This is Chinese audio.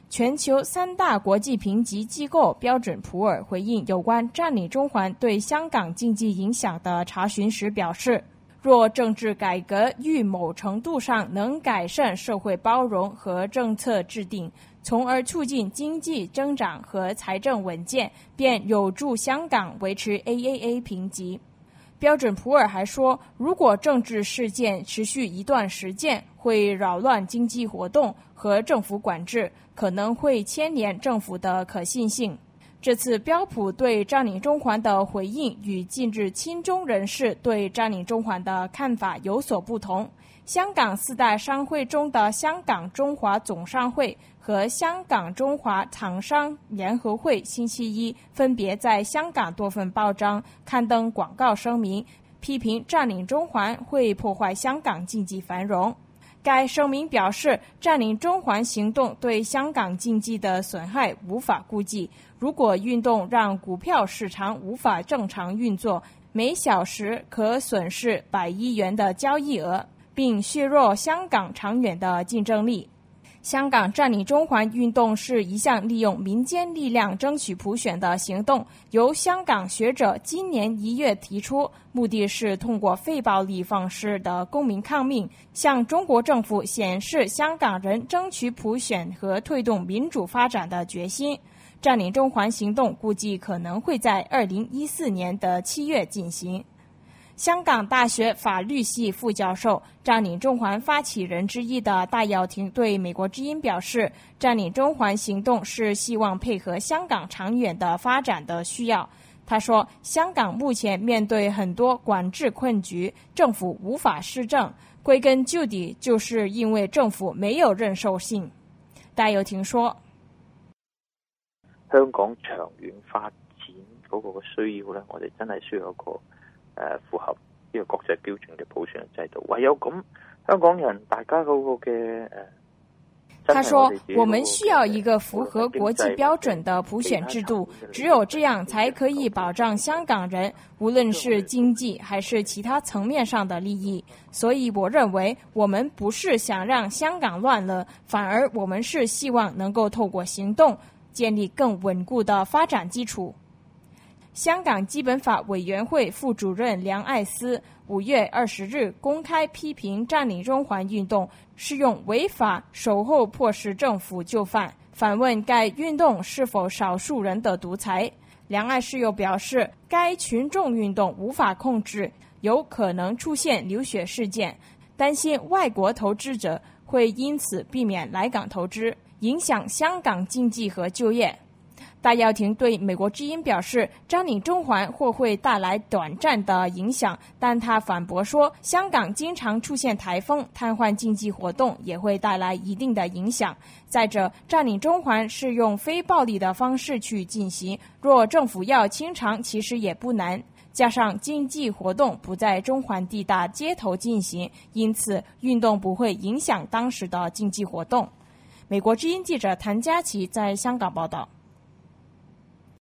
全球3大国际评级机构标准普尔回应有关占领中环对香港经济影响的查询时表示，若政治改革于某程度上能改善社会包容和政策制定，从而促进经济增长和财政稳健，便有助香港维持 AAA 评级。标准普尔还说，如果政治事件持续一段时间，会扰乱经济活动和政府管制，可能会牵连政府的可信性。这次标普对占领中环的回应与近日亲中人士对占领中环的看法有所不同。香港4大商会中的香港中华总商会和香港中华厂商联合会星期一分别在香港多份报章刊登广告声明，批评占领中环会破坏香港经济繁荣。该声明表示，占领中环行动对香港经济的损害无法估计，如果运动让股票市场无法正常运作，每小时可损失100亿元的交易额，并削弱香港长远的竞争力。香港占领中环运动是一项利用民间力量争取普选的行动，由香港学者今年1月提出，目的是通过非暴力方式的公民抗命，向中国政府显示香港人争取普选和推动民主发展的决心。占领中环行动估计可能会在2014年的7月进行。香港大学法律系副教授、占领中环发起人之一的戴耀廷对美国之音表示，占领中环行动是希望配合香港长远的发展的需要。他说，香港目前面对很多管制困局，政府无法施政，归根究底就是因为政府没有认受性。戴耀廷说， 香港長遠發展嗰個需要咧，我哋真係需要一個符合呢個國際標準嘅普選制度。唯有咁，香港人大家嗰個嘅他說，我們需要一個符合國際標準的普選制度，只有這樣才可以保障香港人無論是經濟還是其他層面上的利益。所以我認為我們不是想讓香港亂了，反而我們是希望能夠透過行動建立更穩固的發展基礎。香港基本法委員會副主任梁愛詩5月20日公開批評佔領中環運動是用違法守候迫使政府就範，反問該運動是否少數人的獨裁。梁愛詩又表示，該群眾運動無法控制，有可能出現流血事件，擔心外國投資者會因此避免來港投資，影響香港經濟和就業。戴耀廷對美國之音表示，佔領中環或會帶來短暫的影響，但他反駁說，香港經常出現颱風，癱瘓經濟活動也會帶來一定的影響。再者，佔領中環是用非暴力的方式去進行，若政府要清場，其實也不難。加上經濟活動不在中環地大街頭進行，因此運動不會影響當時的經濟活動。美國之音記者譚嘉琪在香港報道。